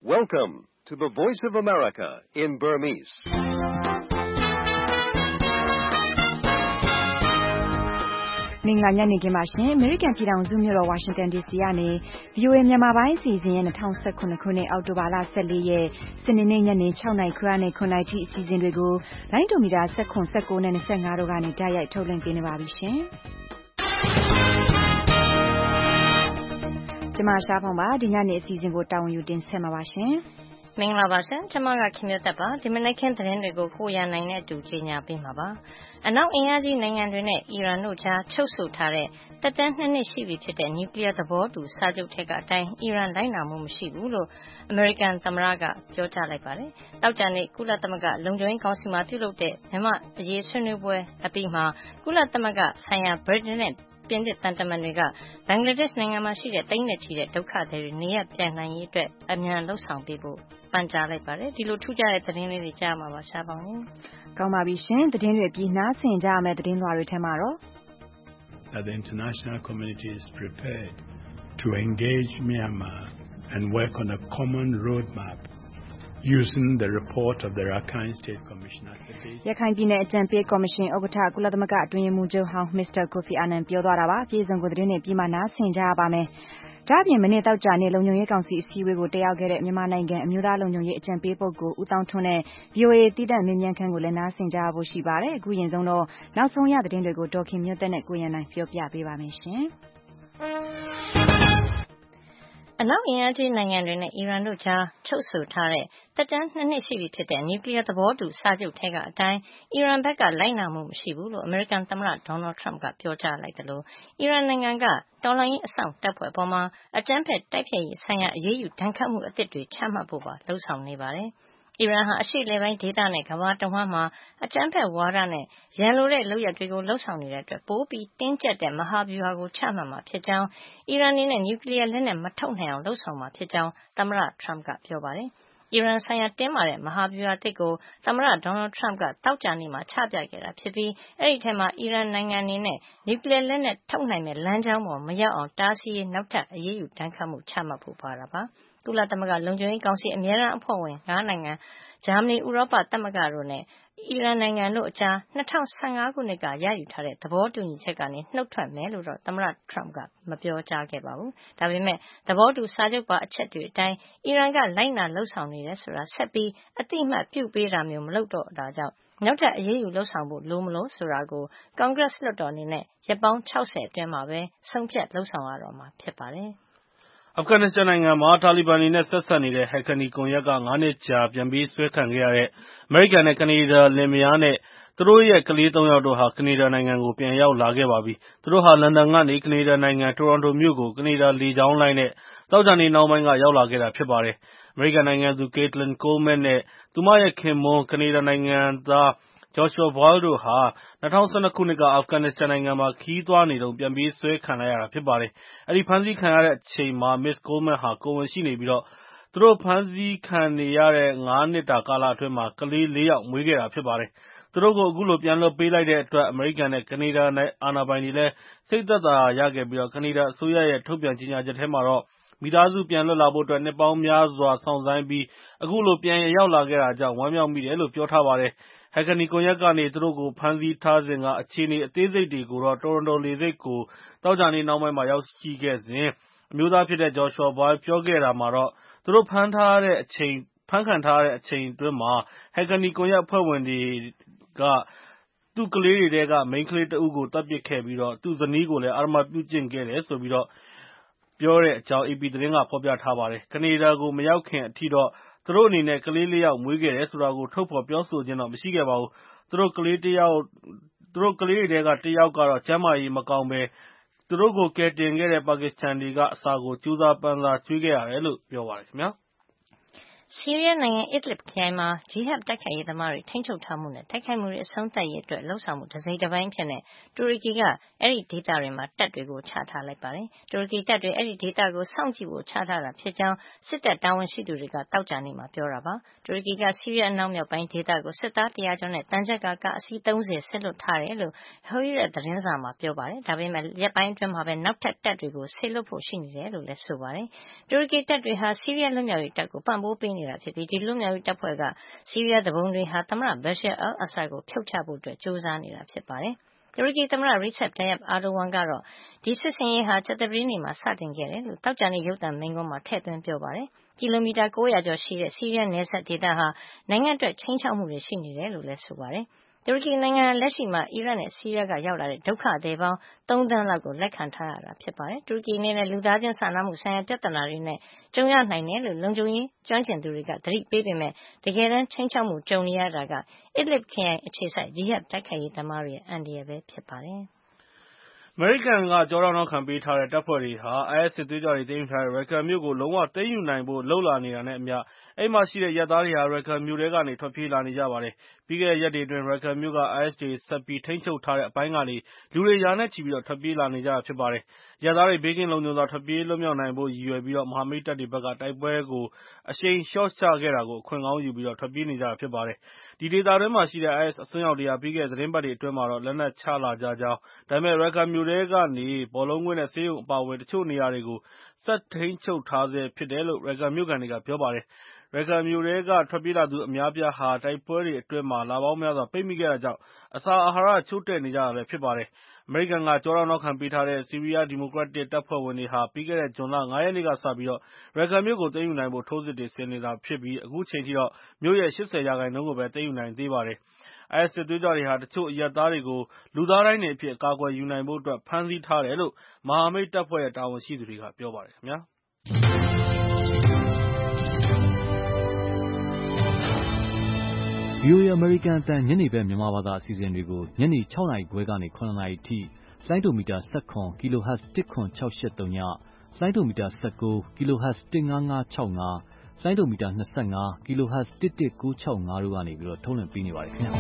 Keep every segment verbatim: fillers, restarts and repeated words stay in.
Welcome to the Voice of America in Burmese. ။မင်္ဂလာညနေခင်းပါရှင်။ American ပြည်ထောင်စုမြို့တော် Washington ဒီ စီ ကနေ ဗွီအိုအေ မြန်မာပိုင်းအစီအစဉ်ရဲ့၂၀၁၇ ခုနှစ်အောက်တိုဘာလ၁၄ရက်စနေနေ့ညနေ၆နာရီခွဲကနေ၇နာရီထိအစီအစဉ်တွေကိုလိုင်းဒိုမီတာ၁၇ ၁၉နဲ့၂၅တို့ကနေတိုက်ရိုက်ထုတ်လွှင့်ပေးနေပါပြီရှင်။ကျွန်မရှားဖောင်ပါဒီညနေအစီအစဉ်ကိုတာဝန်ယူတင်ဆက်မှာပါရှင်။မင်္ဂလာပါရှင်ကျွန်မကခင်မြတ်သက်ပါဒီမနေ့ခင်းသတင်းတွေကိုကိုရနိုင်နဲ့အတူကြီးညာပေးမှာပါအနောက်အင်အားကြီးနိုင်ငံတွေနဲ့အီရန်တို့ကြားချုပ်ဆိုထားတဲ့တက်တန်းနှစ်နှစ်ရှိပြီဖြစ်တဲ့နျူကလ িয়ার သဘောတူစာချုပ်ထက်ကအတိုင်းအီရန်လိုက်နာမှုမရှိဘူးလို့အမေရိကန်သမ္မတကပြောကြားလိုက်ပါတယ်တောက်ကြနေ့ကုလသမဂ္ဂလုံခြုံရေးကောင်စီမှာပြုလုပ်တဲ့မြန်မာအရေးဆွေးနွေးပွဲအပြီးမှာကုလသမဂ္ဂဆိုင်ရာဗြိတိန်နဲ့ပြင်သစ်တန်တမန်တွေကဘင်္ဂလားဒေ့ရှ်နိုင်ငံမှာရှိတဲ့တိန်းနဲ့ချီတဲ့ဒုက္ခသည်တွေနေရပ်ပြန်နိုင်ရေးအတွက်အမြန်လှုပ်ဆောင်ပေးဖို့ပန်ကြားလိုက်ပါတယ်ဒီလိုထူးခြားတဲ့သတင်းလေးတွေကြားမှာပါရှားပါဦးကောင်းပါပြီရှင်သတင်းတွေပြီးနားဆင်ကြရမယ့်သတင်းလွှာတွေထဲမှာတော့ that the international community is prepared to engage Myanmar and work on a common roadmap using the report of the Rakhine State Commissioner ရခိုင်ပြည်နယ်အကြံပေးကော်မရှင်ဥက္ကဋ္ဌကုလသမဂ္ဂအတွင်းရေးမှူးချုပ်ဟောင်းမစ္စတာကိုဖီအာနန်ပြောသွားတာပါပြည်စုံကိုသတင်းတွေပြီးမှနားဆင်ကြရပါမယ်ဒါ့အပြင်မနေ့တောက်ကြနေ့လုံခြုံရေးကောင်စီအစည်းအဝေးကိုတက်ရောက်ခဲ့တဲ့မြန်မာနိုင်ငံအမျိုးသားလုံခြုံရေးအကြံပေးပုဂ္ဂိုလ်ဦးတောင်းထွန်းနဲ့ ဗွီအိုအေတည်တံ့မင်းမြန်းခန်းကိုလည်းနားဆင်ကြရဖို့ရှိပါတယ်အခုရင်ဆုံးတော့နောက်ဆုံးရသတင်းတွေကိုဒေါ်ခင်မြတ်သက်နဲ့ကိုရန်နိုင်ပြောပြပေးပါမယ်ရှင်အနောက်အင်အားကြီးနိုင်ငံတွေနဲ့အီရန်တို့ကြားချုပ်ဆိုထားတဲ့တက်တန်းနှစ်နှစ်ရှိပြီဖြစ်တဲ့နျူကလ িয়ার သဘောတူစာချုပ်ထဲကအတိုင်းအီရန်ဘက်ကလိုက်နာမှုမရှိဘူးလို့အမေရိကန်သမ္မတဒေါ်နယ်ထရမ့်ကပြောကြားလိုက်တယ်လို့အီရန်နိုင်ငံကတော်လှန်ရေးအဆောင်တပ်ဖွဲ့ပေါ်မှာအကြမ်းဖက်တိုက်ဖျက်ရေးဆိုင်ရာအရေးယူဒဏ်ခတ်မှုအသစ်တွေချမှတ်ဖို့ပါလှုံ့ဆော်နေပါတယ်အီရန်ဟာအရှေ့လေပိုင်းဒေသနဲ့ကမ္ဘာတဝှမ်းမှာအကြမ်းဖက်ဝါဒနဲ့ရန်လိုတဲ့လုပ်ရပ်တွေကိုလှုံ့ဆော်နေတဲ့အတွက်ပိုပြီးတင်းကျပ်တဲ့မဟာဗျူဟာကိုချမှတ်မှာဖြစ်ကြောင်းအီရန်အနေနဲ့နျူကလ িয়ার လက်နက်မထုတ်နိုင်အောင်လှုံ့ဆော်မှာဖြစ်ကြောင်းသမ္မတထရမ့်ကပြောပါတယ်အီရန်ဆိုင်ရာတင်းမာတဲ့မဟာဗျူဟာတစ်ကိုသမ္မတဒေါ်နယ်ထရမ့်ကတောက်ကြနေမှာချပြခဲ့တာဖြစ်ပြီးအဲ့ဒီထဲမှာအီရန်နိုင်ငံအနေနဲ့နျူကလ িয়ার လက်နက်ထုတ်နိုင်တဲ့လမ်းကြောင်းပေါ်မရောက်အောင်တားဆီးရေးနောက်ထပ်အရေးယူဒဏ်ခတ်မှုချမှတ်ဖို့ပါတာပါကုလသမဂ္ဂလုံခြုံရေးကောင်စီအမြဲတမ်းအဖွဲ့ဝင်၅နိုင်ငံဂျာမနီဥရောပသမဂ္ဂတို့နဲ့အီရန်နိုင်ငံတို့အကြား၂၀၁၅ခုနှစ်ကရယူထားတဲ့သဘောတူညီချက်ကနေနှုတ်ထွက်မယ်လို့တော့သမ္မတထရမ့်ကမပြောကြားခဲ့ပါဘူးဒါပေမဲ့သဘောတူစာချုပ်ပါအချက်တွေအတိုင်းအီရန်ကလိုက်နာလှုပ်ဆောင်နေတယ်ဆိုတာဆက်ပြီးအတိအမှတ်ပြုပေးတာမျိုးမလုပ်တော့တာကြောင့်နောက်ထပ်အရေးယူလှုပ်ဆောင်ဖို့လိုမလို့ဆိုတာကိုကွန်ဂရက်လွှတ်တော်အနေနဲ့ရက်ပေါင်း၆၀အတွင်းမှာပဲဆုံးဖြတ်လှုပ်ဆောင်ရတော့မှာဖြစ်ပါတယ်အာဖဂန်နစ္စတန်နိုင်ငံမှာတာလီဘန်တွေနဲ့ဆက်ဆက်နေတဲ့ Haqqani ကွန်ရက်ကငါးနှစ်ကြာပြန်ပေးဆွဲခံခဲ့ရတဲ့အမေရိကန်နဲ့ကနေဒါလင်မယားနဲ့သူတို့ရဲ့ကလေးသုံးယောက်တို့ဟာကနေဒါနိုင်ငံကိုပြန်ရောက်လာခဲ့ပါပြီ။သူတို့ဟာလန်ဒန်ကနေကနေဒါနိုင်ငံတိုရွန်တိုမြို့ကိုကနေဒါလေကြောင်းလိုင်းနဲ့သောကြာနေ့နှောင်းပိုင်းကရောက်လာခဲ့တာဖြစ်ပါတယ်။အမေရိကန်နိုင်ငံသူ Caitlin Coleman နဲ့သူမရဲ့ခင်ပွန်းကနေဒါနိုင်ငံသား Joshua Boyle တို့ဟာ၂၀၁၂ခုနှစ်ကအာဖဂန်နစ္စတန်နိုင်ငံမှာခရီးသွားနေတုန်းပြန်ပေးဆွဲခံလိုက်ရတာဖြစ်ပါတယ်။အဲဒီဖမ်းဆီးခံရတဲ့အချိန်မှာ Miss Coleman ဟာကိုယ်ဝန်ရှိနေပြီးသူတို့ဖမ်းဆီးခံနေရတဲ့ငါးနှစ်တာကာလအတွင်းမှာကလေးလေးယောက်မွေးခဲ့တာဖြစ်ပါတယ်။သူတို့ကိုအခုလိုပြန်လွှတ်ပေးလိုက်တဲ့အတွက်အမေရိကန်နဲ့ကနေဒါအာဏာပိုင်တွေလည်းစိတ်သက်သာရခဲ့ပြီးကနေဒါအစိုးရရဲ့ထုတ်ပြန်ကြေညာချက်ထဲမှာတော့မိသားစုပြန်လွတ်လာဖို့အတွက်နှစ်ပေါင်းများစွာစောင့်ဆိုင်းပြီးအခုလိုပြန်ရောက်လာခဲ့တာကြောင့်ဝမ်းမြောက်မိတယ်လို့ပြောထားပါတယ်။ Haqqani ကွန်ရက်ကနေသူတို့ကိုဖမ်းဆီးထားစဉ်ကအခြေအနေအသေးစိတ်တွေကိုတော့တိုရွန်တိုလေဆိပ်ကိုသောကြာနေ့နှောင်းပိုင်းမှာရောက်ရှိခဲ့စဉ်အမျိုးသားဖြစ်တဲ့ Joshua Boyle ပြောခဲ့တာမှာတော့သူတို့ဖမ်းထားတဲ့အချိန်ဖမ်းခံထားရတဲ့အချိန်အတွင်းမှာ Haqqani ကွန်ရက်အဖွဲ့ဝင်တွေကသူ့ကလေးတွေထဲကမိန်းကလေးတဦးကိုသတ်ပစ်ခဲ့ပြီးသူ့ဇနီးကိုလည်းအဓမ္မပြုကျင့်ခဲ့တယ်ဆိုပြီးပြောတဲ့အကြောင်း အေပီ သတင်းကဖော်ပြထားပါတယ်။ကနေဒါကိုမရောက်ခင်အထိတော့သူတို့အနေနဲ့ကလေးလေးယောက်မွေးခဲ့တယ်ဆိုတာကိုထုတ်ဖော်ပြောဆိုခြင်းတော့မရှိခဲ့ပါဘူး။သူတို့ကလေးတယောက်သူတို့ကလေးတွေထဲကတယောက်ကတော့ကျန်းမာရေးမကောင်းဘဲသူတို့ကိုကယ်တင်ခဲ့တဲ့ပါကစ္စတန်တွေကအစာကိုကြိုးစားပမ်းစားကျွေးခဲ့ရတယ်လို့ပြောပါတယ်ခင်ဗျာ။ဆီးရီးယားနိုင်ငံ Idlib ခရိုင်မှာ ဂျီဟတ်တိုက်ခိုက်ရေးသမားတွေထိန်းချုပ်ထားမှုနဲ့တိုက်ခိုက်မှုတွေအဆုံးသတ်ရေးအတွက်လှုံ့ဆော်မှုတစိတ်တပိုင်းအဖြစ်တူရကီကအဲဒီဒေသတွေမှာတပ်တွေကိုချထားလိုက်ပါတယ်။တူရကီတပ်တွေအဲဒီဒေသကိုစောင့်ကြည့်ဖို့ချထားတာဖြစ်ကြောင်းစစ်တပ်တာဝန်ရှိသူတွေကသောကြာနေ့မှာပြောတာပါ။တူရကီကဆီးရီးယားအနောက်မြောက်ပိုင်းဒေသကိုစစ်သားတရာကျော်နဲ့တန်ကြပ်ကာကားအစီးသုံးဆယ်ဆက်လွတ်ထားတယ်လို့ Hurriyet သတင်းစာမှာပြောပါတယ်။ဒါပေမဲ့ရက်ပိုင်းအတွင်းမှာပဲနောက်ထပ်တပ်တွေကိုဆေလွတ်ဖို့ရှိနေတယ်လို့လည်းဆိုပါတယ်။တူရကီတပ်တွေဟာဆီးရီးယားလွတ်မြောက်ရေးတပ်ကိုပံ့ပိုးပေးနေတာဖြစ်ပြီးဒီလွတ်မြောက်ရေးတပ်ဖွဲ့ကဆီးရီးယားသူပုန်တွေဟာသမ္မတ Bashar al-Assad ကိုဖြုတ်ချဖို့ကြိုးစားနေတာဖြစ်ပါတယ်။တူရကီသမ္မတ Recep Tayyip Erdogan ကတော့ဒီစစ်ဆင်ရေးဟာကြာသပတေးနေ့မှာစတင်ခဲ့တယ်လို့သောကြာနေ့ရုပ်သံမိန့်ခွန်းမှာထည့်သွင်းပြောပါတယ်။ကီလိုမီတာကိုးရာကျော်ရှိတဲ့ဆီးရီးယားနယ်စပ်ဒေသဟာနိုင်ငံအတွက်ခြိမ်းခြောက်မှုတွေရှိနေတယ်လို့လည်းဆိုပါတယ်။တူရကီနိုင်ငံလက်ရှိမှာအီရတ်နဲ့ဆီးရီးယားကရောက်လာတဲ့ဒုက္ခသည်ပေါင်းသုံးသန်းလောက်ကိုလက်ခံထားရတာဖြစ်ပါတယ်။တူရကီအနေနဲ့လူသားချင်းစာနာမှုဆိုင်ရာပြဿနာတွေနဲ့ကြုံရနိုင်တယ်လို့လုံခြုံရေးကျွမ်းကျင်သူတွေကသတိပေးပေမဲ့တကယ်တမ်းခြိမ်းခြောက်မှုကြုံနေရတာက Idlib ခရိုင်အခြေစိုက်ဂျီဟတ်တိုက်ခိုက်ရေးသမားတွေရဲ့အန္တရာယ်ပဲဖြစ်ပါတယ်။အမေရိကန်ကကျောထောက်နောက်ခံပေးထားတဲ့တပ်ဖွဲ့တွေဟာ အိုင်အက်စ် စစ်သွေးကြွတွေသိမ်းယူထားတဲ့ Raqqa မြို့ကိုလုံးဝသိမ်းယူနိုင်ဖို့လုပ်လာနေတာနဲ့အမျှအဲဒီမှာရှိတဲ့အရပ်သားတွေဟာ Raqqa မြို့ထဲကနေထွက်ပြေးလာနေကြပါတယ်။ပြီးခဲ့တဲ့ရက်တွေအတွင်း Raqqa မြို့က အိုင်အက်စ်တွေဆက်ပြီးထိန်းချုပ်ထားတဲ့အပိုင်းကနေလူတွေရာနဲ့ချီပြီးထွက်ပြေးလာနေကြတာဖြစ်ပါတယ်။အရပ်သားတွေဘေးကင်းလုံခြုံစွာထွက်ပြေးလွတ်မြောက်နိုင်ဖို့ရည်ရွယ်ပြီးမဟာမိတ်တပ်တွေဘက်ကတိုက်ပွဲကိုအရှိန်လျှော့ချခဲ့တာကိုအခွင့်ကောင်းယူပြီးထွက်ပြေးနေကြတာဖြစ်ပါတယ်။ဒီဒေသတွင်းမှာရှိတဲ့ အိုင်အက်စ်အစွန်းရောက်တွေဟာပြီးခဲ့တဲ့သီတင်းပတ်တွေအတွင်းမှာလက်နက်ချလာကြကြောင်းဒါပေမဲ့ Raqqa မြို့ထဲကနေ ဘောလုံးကွင်းနဲ့ဆေးရုံအပါအဝင်တချို့နေရာတွေကိုဆက်ထိန်းချုပ်ထားဆဲဖြစ်တယ်လို့ Raqqa မြို့ခံတွေကပြောပါတယ်။ Raqqa မြို့ထဲကထွက်ပြေးလာသူအများအပြားဟာတိုက်ပွဲတွေအတွင်းလပေါင်းများစွာပိတ်မိခဲ့တာကြောင့်အစာအာဟာရချို့တဲ့နေကြတာဖြစ်ပါတယ်။ အမေရိကန်ကကျောထောက်နောက်ခံပေးထားတဲ့ဆီးရီးယားဒီမိုကရက်တစ်တပ်ဖွဲ့ဝင်တွေဟာပြီးခဲ့တဲ့ဇွန်လ ငါး ရက်နေ့ကစပြီး Raqqa မြို့ကိုသိမ်းယူနိုင်ဖို့ထိုးစစ်တွေဆင်နေတာဖြစ်ပြီးအခုချိန်ထိမြို့ရဲ့ ၈၀ ရာခိုင်နှုန်းကိုပဲသိမ်းယူနိုင်သေးပါတယ်။ အိုင်အက်စ်စစ်သွေးကြွတွေဟာတချို့အရပ်သားတွေကိုလူသားဒိုင်းတွေအဖြစ်အကာအကွယ်ယူနိုင်ဖို့အတွက်ဖမ်းဆီးထားတယ်လို့မဟာမိတ်တပ်ဖွဲ့ရဲ့တာဝန်ရှိသူတွေကပြောပါတယ်ခင်ဗျာ။ဗွီအိုအေ အမေရိကန်အသံညနေဘက်မြန်မာဘာသာအစီအစဉ်တွေကိုညနေ ၆ နာရီခွဲကနေ ၇ နာရီအထိလိုင်းဒိုမီတာ ၁၇ kHz ၁၇၆၈၃ ည၊ လိုင်းဒိုမီတာ ၁၉ kHz ၁၅၅၆၅ လိုင်းဒိုမီတာ ၂၅ kHz ၁၁၉၆၅ တို့ကနေထုတ်လွှင့်ပေးနေပါတယ်ခင်ဗျာ။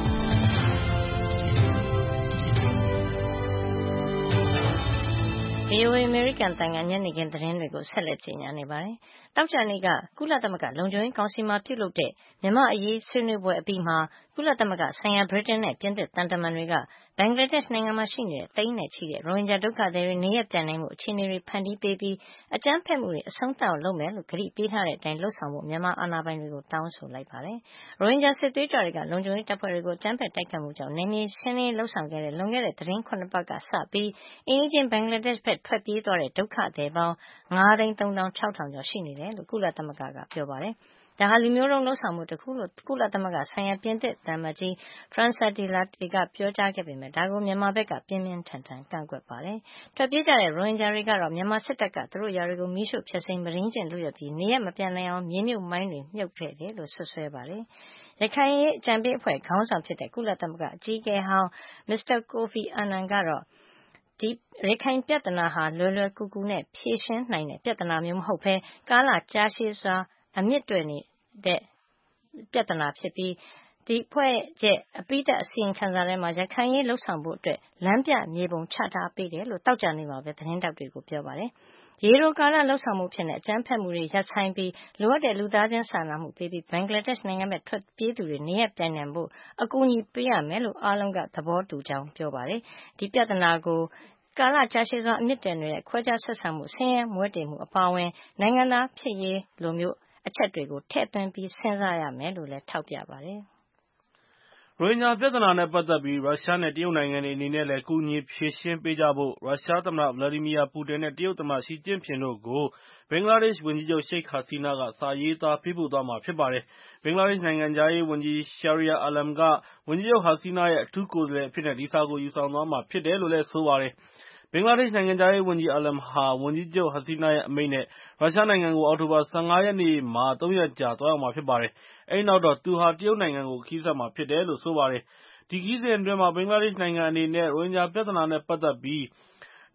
ဗွီအိုအေ အမေရိကန်အသံကညနေခင်းသတင်းတွေကိုဆက်လက်ကြေညာနေပါတယ်။သောကြာနေ့ကကုလသမဂ္ဂလုံခြုံရေးကောင်စီမှာပြုလုပ်တဲ့မြန်မာ့အရေးဆွေးနွေးပွဲအပြီးမှာကုလသမဂ္ဂဆိုင်ရာဗြိတိန်နဲ့ပြင်သစ်သံတမန်တွေကဘင်္ဂလားဒေ့ရှ်နိုင်ငံမှာရှိနေတဲ့သိန်းနဲ့ချီတဲ့ရိုဟင်ဂျာဒုက္ခသည်တွေနေရပ်ပြန်နိုင်မှုအခြေအနေတွေဖန်တီးပေးပြီးအကြမ်းဖက်မှုတွေအဆုံးသတ်အောင်လုပ်မယ်လို့ကတိပေးထားတဲ့အတိုင်းလုပ်ဆောင်ဖို့မြန်မာအာဏာပိုင်တွေကိုတောင်းဆိုလိုက်ပါတယ်။ရိုဟင်ဂျာစစ်သွေးကြွတွေကလုံခြုံရေးတပ်ဖွဲ့တွေကိုအကြမ်းဖက်တိုက်ခိုက်မှုကြောင့်နယ်မြေရှင်းလင်းရေးလုပ်ဆောင်ခဲ့တဲ့လွန်ခဲ့တဲ့သီတင်း ၇ ပတ်ကစပြီးအိမ်နီးချင်းဘင်္ဂလားဒေ့ရှ်ဘက်ထွက်ပြေးသွားတဲ့ဒုက္ခသည်ပေါင်း ငါးသိန်းသုံးသောင်းခြောက်ထောင်ကျော်ရှိနေတယ်လို့ကုလသမဂ္ဂကပြောပါတယ်။ဒါဟာလူမျိုးတုံးလုပ်ဆောင်မှုတခုလို့ကုလသမဂ္ဂဆိုင်ရာပြင်သစ်သံအမတ်ကြီး Francois Delattre ကပြောကြားခဲ့ပေမဲ့ဒါကိုမြန်မာဘက်ကပြင်းပြင်းထန်ထန်ကန့်ကွက်ပါတယ်။ထွက်ပြေးကြတဲ့ရိုဟင်ဂျာတွေကတော့မြန်မာစစ်တပ်ကသူတို့ရွာတွေကိုမီးရှို့ဖျက်ဆီးမုဒိန်းကျင့်လုပ်ရပ်ပြီးနေရပ်မပြန်နိုင်အောင်မြေမြုပ်မိုင်းတွေမြုပ်ခဲ့တယ်လို့စွပ်စွဲပါတယ်။ရခိုင်အရေးအကြံပေးအဖွဲ့ခေါင်းဆောင်ဖြစ်တဲ့ကုလသမဂ္ဂအကြီးအကဲဟောင်း မစ္စတာ Kofi Annan ကတော့ဒီရခိုင်ပြဿနာဟာလွယ်လွယ်ကူကူနဲ့ဖြေရှင်းနိုင်တဲ့ပြဿနာမျိုးမဟုတ်ဘဲကာလကြာရှည်စွာအမြစ်တွယ်နေတဲ့ပြဿနာဖြစ်ပြီးဒီအဖွဲ့ရဲ့အပိဓာတ်အစီရင်ခံစာထဲမှာရခိုင်ရေးလှုပ်ဆောင်ဖို့အတွက်လမ်းပြမြေပုံချထားပေးတယ်လို့တောက်ကြနေမှာပဲသတင်းတောက်တွေကိုပြောပါတယ်။ရေတိုကာလလှုပ်ဆောင်မှုဖြစ်တဲ့အကြမ်းဖက်မှုတွေရပ်ဆိုင်းပြီးလိုအပ်တဲ့လူသားချင်းစာနာမှုပေးပြီးဘင်္ဂလားဒေ့ရှ်နိုင်ငံဘက်ထွက်ပြေးသူတွေနေရပ်ပြန်နိုင်ဖို့အကူအညီပေးရမယ်လို့အားလုံးကသဘောတူကြောင်းပြောပါတယ်။ဒီပြဿနာကိုကာလကြာရှည်စွာအမြစ်တွယ်နေတဲ့ခွဲခြားဆက်ဆံမှုဆင်းရဲမွဲတေမှုအပါအဝင်နိုင်ငံသားဖြစ်ရေးလိုမျိုးအချက်တွေကိုထည့်သွင်းပြီးစဉ်းစားရမယ်လို့လည်းထောက်ပြပါတယ်။ရိုဟင်ဂျာပြဿနာနဲ့ပတ်သက်ပြီးရုရှားနဲ့တရုတ်နိုင်ငံတွေအနေနဲ့လည်းကူညီဖြေရှင်းပေးကြဖို့ရုရှားသမ္မတဗလာဒီမီယာပူတင်နဲ့တရုတ်သမ္မတရှီကျင့်ဖျင်တို့ကိုဘင်္ဂလားဒေ့ရှ်ဝန်ကြီးချုပ်ရှိတ်ဟာစီနာကစာရေးသားပေးပို့သွားမှာဖြစ်ပါတယ်။ဘင်္ဂလားဒေ့ရှ်နိုင်ငံခြားရေးဝန်ကြီး Shahriar Alam ကဝန်ကြီးချုပ်ဟာစီနာရဲ့အထူးကိုယ်စားလှယ်အဖြစ်နဲ့ဒီစာကိုယူဆောင်သွားမှာဖြစ်တယ်လို့လည်းဆိုပါတယ်။ ဘင်္ဂလားဒေ့ရှ်နိုင်ငံခြားရေးဝန်ကြီး Alam ဟာဝန်ကြီးချုပ်ဟာစီနာရဲ့အမိန့်နဲ့ရုရှားနိုင်ငံကိုအောက်တိုဘာ ၁၅ ရက်နေ့မှာ သုံးရက်ကြာသွားရောက်မှာဖြစ်ပါတယ်။အဲဒီနောက်တော့သူဟာတရုတ်နိုင်ငံကိုခရီးဆက်မှာဖြစ်တယ်လို့ဆိုပါတယ်။ ဒီခရီးစဉ်အတွင်းမှာဘင်္ဂလားဒေ့ရှ်နိုင်ငံအနေနဲ့ရိုဟင်ဂျာပြဿနာနဲ့ပတ်သက်ပြီး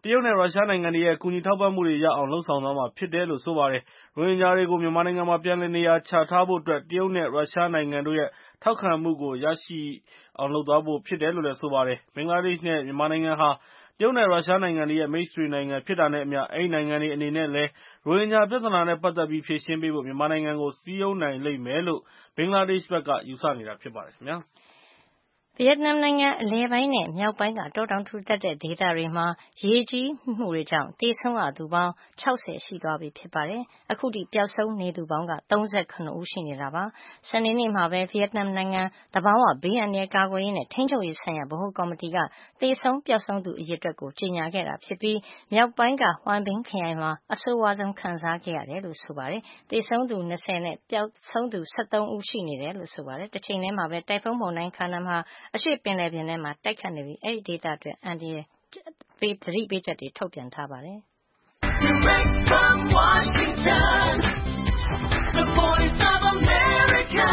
တရုတ်နဲ့ရုရှားနိုင်ငံတွေရဲ့ကူညီထောက်ပံ့မှုတွေရအောင်လုပ်ဆောင်သွားမှာဖြစ်တယ်လို့ဆိုပါတယ်။ရိုဟင်ဂျာတွေကိုမြန်မာနိုင်ငံမှာပြန်လည်နေရာချထားဖို့အတွက်တရုတ်နဲ့ရုရှားနိုင်ငံတို့ရဲ့ထောက်ခံမှုကိုရရှိအောင်လုပ်သွားဖို့ဖြစ်တယ်လို့လည်းဆိုပါတယ်။ဘင်္ဂလားဒေ့ရှ်နဲ့မြန်မာနိုင်ငံဟာတရုတ်နဲ့ရုရှားနိုင်ငံတွေရဲ့မိတ်ဆွေနိုင်ငံဖြစ်တာနဲ့အမျှအဲဒီနိုင်ငံတွေအနေနဲ့လည်းရိုဟင်ဂျာပြဿနာနဲ့ပတ်သက်ပြီးဖြေရှင်းပေးဖို့မြန်မာနိုင်ငံကိုစည်းရုံးနိုင်လိမ့်မယ်လို့ဘင်္ဂလားဒေ့ရှ်ဘက်ကယူဆနေတာဖြစ်ပါတယ်ခင်ဗျာ။ဗီယက်နမ်နိုင်ငံအလယ်ပိုင်းနဲ့မြောက်ပိုင်းကတောတောင်ထူထပ်တဲ့ဒေသတွေမှာရေကြီးမှုတွေကြောင့်သေဆုံးရသူပေါင်း၆၀ရှိသွားပြီဖြစ်ပါတယ်။အခုထိပျောက်ဆုံးနေသူပေါင်းက၃၇ဦးရှိနေတာပါ။စနေနေ့မှာပဲဗီယက်နမ်နိုင်ငံသဘာဝဘေးအန္တရာယ်ကာကွယ်ရေးနဲ့ထိန်းချုပ်ရေးဆိုင်ရာဗဟိုကော်မတီကသေဆုံးပျောက်ဆုံးသူအရေအတွက်ကိုကြေညာခဲ့တာဖြစ်ပြီးမြောက်ပိုင်းကဟွမ်ဘင်ခရိုင်မှာအဆိုးဝါးဆုံးခံစားခဲ့ရတယ်လို့ဆိုပါတယ်။သေဆုံးသူ၂၀နဲ့ပျောက်ဆုံးသူ၁၃ဦးရှိနေတယ်လို့ဆိုပါတယ်။တချိန်တည်းမှာပဲတိုင်ဖုန်းမုန်တိုင်းခါနမ်ဟာအရှေ့ပင်လယ်ပြင်ထဲမှာတိုက်ခတ်နေပြီးအဲဒီဒေသအတွက်အန္တရာယ်ပေးသတိပေးချက်တွေထုတ်ပြန်ထားပါတယ်။ Direct from Washington, the voice of America,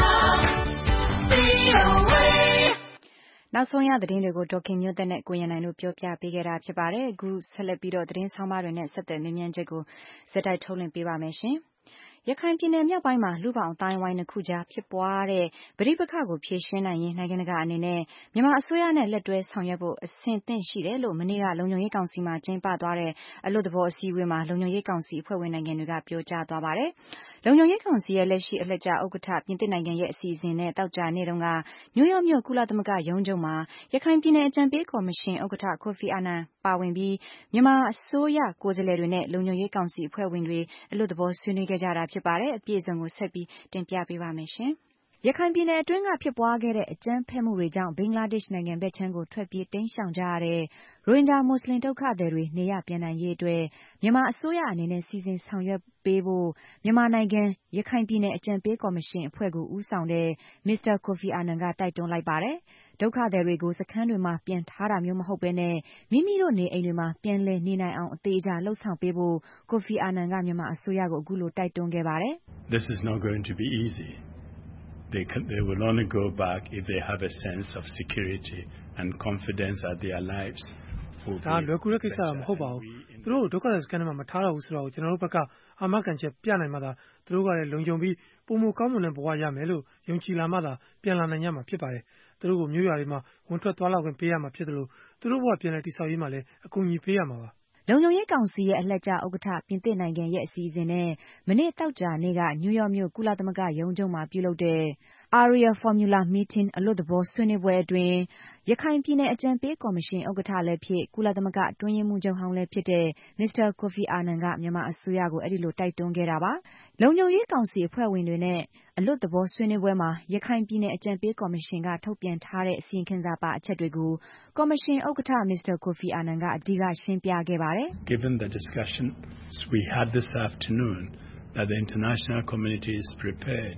V O A နောက်ဆုံးရသတင်းတွေကိုဒေါ်ခင်မျိုးသက်နဲ့ကိုရန်နိုင်တို့ပြောပြပေးခဲ့တာဖြစ်ပါတယ်။အခုဆက်လက်ပြီးတော့သတင်းဆောင်မတွေနဲ့ဆက်သွယ်မြင်းမြန်းချက်ကိုစက်တိုက်ထုတ်လွှင့်ပေးပါမယ်ရှင်။ရခိုင်ပြည်နယ်မြောက်ပိုင်းမှာလူပေါင်းအတိုင်းဝိုင်းနှစ်ခုကြားဖြစ်ပွားတဲ့ပဋိပက္ခကိုဖြေရှင်းနိုင်ရင်နိုင်ငံတကာအနေနဲ့မြန်မာအစိုးရနဲ့လက်တွဲဆောင်ရွက်ဖို့အဆင်သင့်ရှိတယ်လို့မနေ့ကလုံခြုံရေးကောင်စီမှာကျင်းပသွားတဲ့အလွတ်သဘောအစည်းအဝေးမှာလုံခြုံရေးကောင်စီအဖွဲ့ဝင်နိုင်ငံတွေကပြောကြားသွားပါတယ်။လုံခြုံရေးကောင်စီရဲ့လက်ရှိအလှည့်ကျဥက္ကဋ္ဌပြင်သစ်နိုင်ငံရဲ့အစီအစဉ်နဲ့တောက်ကြနေ့တုန်းကနယူးယောက်မြို့ကုလသမဂ္ဂရုံးချုပ်မှာရခိုင်ပြည်နယ်အကြံပေးကော်မရှင်ဥက္ကဋ္ဌကိုဖီအာနန်ပါဝင်ပြီးမြန်မာအစိုးရကိုယ်စားလှယ်တွေနဲ့လုံခြုံရေးကောင်စီအဖွဲ့ဝင်တွေအလွတ်သဘောဆွေးနွေးခဲ့ကြတာဖြစ်ပါတယ်။အပြည့်အစုံကိုဆက်ပြီးတင်ပြပေးပါမယ်ရှင်။ရခိုင်ပြည်နယ်အတွင်းကဖြစ်ပွားခဲ့တဲ့အကြမ်းဖက်မှုတွေကြောင့်ဘင်္ဂလားဒေ့ရှ်နိုင်ငံဘက်ခြမ်းကိုထွက်ပြေးတိမ်းရှောင်ကြရတဲ့ရိုဟင်ဂျာမွတ်စလင်ဒုက္ခသည်တွေနေရပ်ပြန်နိုင်ရေးအတွက်မြန်မာအစိုးရအနေနဲ့စီစဉ်ဆောင်ရွက်ပေးဖို့မြန်မာနိုင်ငံရခိုင်ပြည်နယ်အကြံပေးကော်မရှင်အဖွဲ့ကိုဦးဆောင်တဲ့မစ္စတာကိုဖီအာနန်ကတိုက်တွန်းလိုက်ပါတယ်။ဒုက္ခသည်တွေကိုစခန်းတွေမှာပြန်ထားတာမျိုးမဟုတ်ဘဲနဲ့မိမိတို့နေအိမ်တွေမှာပြန်လည်နေနိုင်အောင်အသေးအချာလှုပ်ဆောင်ပေးဖို့ကိုဖီအာနန်ကမြန်မာအစိုးရကိုအခုလိုတိုက်တွန်းခဲ့ပါတယ်။ This is not going to be easy. They can, they will only go back if they have a sense of security and confidence that their lives will be. ဒါလွယ်ကူတဲ့ကိစ္စမဟုတ်ပါဘူး။သူတို့ဒုက္ခသည်စခန်းထဲမှာမထားတော့ဘူးဆိုတော့ကျွန်တော်တို့ဘက်ကအာမခံချက်ပြနိုင်မှသာသူတို့ကလည်းလုံခြုံပြီးပုံမကောင်းမွန်တဲ့ဘဝရမယ်လို့ယုံကြည်လာမှသာပြန်လာနိုင်ကြမှာဖြစ်ပါတယ်။သူတို့ကိုမျိုးရွာတွေမှာဝင်ထွက်သွားလာခွင့်ပေးရမှာဖြစ်တယ်လို့သူတို့ဘဝပြန်လည်တည်ဆောက်ရေးမှာလည်းအကူအညီပေးရမှာပါ။လုံခြုံရေးကောင်စီရဲ့အလှည့်ကျဥက္ကဋ္ဌပြင်သစ်နိုင်ငံရဲ့အစီအစဉ်နဲ့မနေ့တောက်ကြနေ့ကနယူးယောက်မြို့ကုလသမဂ္ဂရုံးချုပ်မှာပြုလုပ်တဲ့ Area Formula Meeting အလွတ်သဘောဆွေးနွေးပွဲအတွင်းရခိုင်ပြည်နယ်အကြံပေးကော်မရှင်ဥက္ကဋ္ဌလည်းဖြစ်ကုလသမဂ္ဂအတွင်းရေးမှူးချုပ်ဟောင်းလည်းဖြစ်တဲ့မစ္စတာကိုဖီအာနန်ကမြန်မာအစိုးရကိုအဲဒီလိုတိုက်တွန်းခဲ့တာပါ။လုံခြုံရေးကောင်စီအဖွဲ့ဝင်တွေနဲ့အလွတ်သဘောဆွေးနွေးပွဲမှာရခိုင်ပြည်နယ်အကြံပေးကော်မရှင်ကထုတ်ပြန်ထားတဲ့အစီရင်ခံစာပါအချက်တွေကိုကော်မရှင်ဥက္ကဋ္ဌမစ္စတာကိုဖီအာနန်ကအဓိကရှင်းပြခဲ့ပါတယ်။ Given the discussions we had this afternoon that the international community is prepared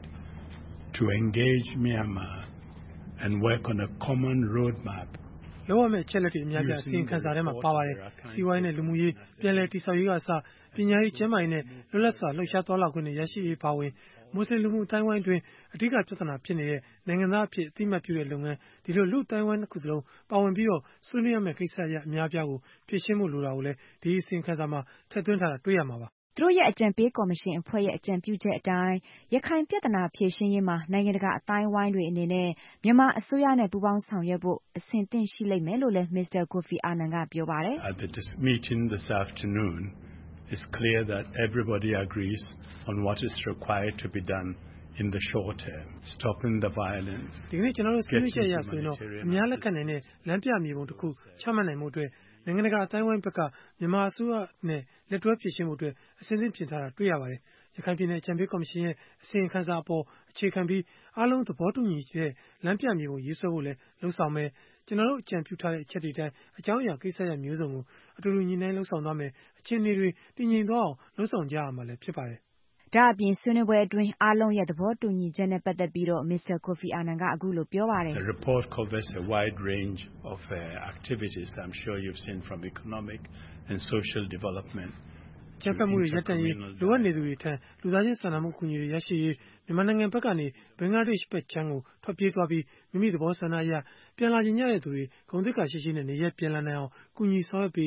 to engage Myanmar and work on a common roadmap လောက်ရမယ့်အချက်လက်တွေအများကြီးအစီရင်ခံစာထဲမှာပါပါတယ်။စီးပွားရေးနဲ့လူမှုရေးပြန်လည်တည်ဆောက်ရေးကအစပညာရေးကျန်းမာရေးနဲ့လွတ်လပ်စွာလှုပ်ရှားသွားလာခွင့်တွေရရှိရေးပါဝင်မွတ်စလင်လူမှုအတိုင်းဝိုင်းတွင်အဓိကပြဿနာဖြစ်နေတဲ့နိုင်ငံသားအဖြစ်အသိမှတ်ပြုတဲ့လုပ်ငန်းဒီလိုလူအတိုင်းဝိုင်းတစ်ခုစလုံးပါဝင်ပြီးတော့ဆွေးနွေးရမယ့်ကိစ္စရပ်အများပြားကိုဖြေရှင်းဖို့လိုတာကိုလည်းဒီအစီရင်ခံစာမှာထည့်သွင်းထားတာတွေ့ရမှာပါ။သူတို့ရဲ့အကြံပေးကော်မရှင်အဖွဲ့ရဲ့အကြံပြုချက်အတိုင်းရခိုင်ပြဿနာဖြေရှင်းရေးမှာနိုင်ငံတကာအတိုင်းဝိုင်းတွေအနေနဲ့မြန်မာအစိုးရနဲ့ပူးပေါင်းဆောင်ရွက်ဖို့အဆင်သင့်ရှိလိမ့်မယ်လို့လည်းမစ္စတာကိုဖီအာနန်ကပြောပါတယ်။ At the meeting this afternoon it's clear that everybody agrees on what is required to be done in the short term stopping the violence ဒီကနေ့ကျွန်တော်တို့ဆွေးနွေးချက်ရဆိုရင်တော့အများလက်ခံနိုင်တဲ့လမ်းပြမြေပုံတစ်ခုချမှတ်နိုင်မှုအတွက်နိုင်ငံတကာအတိုင်းဝိုင်းဘက်ကမြန်မာအစိုးရနဲ့လက်တွဲဖြေရှင်းမှုအတွက်အစဉ်အဆက်ပြင်ထားတာတွေ့ရပါတယ်။ရခိုင်ပြည်နယ်အကြံပေးကော်မရှင်ရဲ့အစီရင်ခံစာအပေါ်အခြေခံပြီးအားလုံးသဘောတူညီတဲ့လမ်းပြမြေပုံရေးဆွဲဖို့လည်းလှုံ့ဆော်မယ်။ကျွန်တော်တို့အကြံပြုထားတဲ့အချက်တွေတိုင်းအကြောင်းအရာကိစ္စရပ်မျိုးစုံကိုအတူတူညီနိုင်လှုံ့ဆော်သွားမယ်။အခြေအနေတွေတည်ငြိမ်သွားအောင်လှုံ့ဆော်ကြရမှာလည်းဖြစ်ပါတယ်။ဒါအပြင်ဆွေးနွေးပွဲအတွင်းအားလုံးရဲ့သဘောတူညီချက်နဲ့ပတ်သက်ပြီးတော့မစ္စတာကိုဖီအာနန်ကအခုလိုပြောပါတယ်။ The report covers a wide range of uh, activities I'm sure you've seen from economic and social development ကျန်းမာမှုတွေရပ်တန့်ရေးလိုအပ်နေသူတွေထံလူသားချင်းစာနာမှုအကူအညီတွေရရှိရေးမြန်မာနိုင်ငံဘက်ကနေဘင်္ဂလားဒေ့ရှ်ဘက်ခြမ်းကိုထွက်ပြေးသွားပြီးမိမိသဘောဆန္ဒအရပြန်လာခြင်းရတဲ့သူတွေဂုဏ်သိက္ခာရှိရှိနဲ့နေရပ်ပြန်လာနိုင်အောင်ကူညီဆောင်ရွက်ပြီး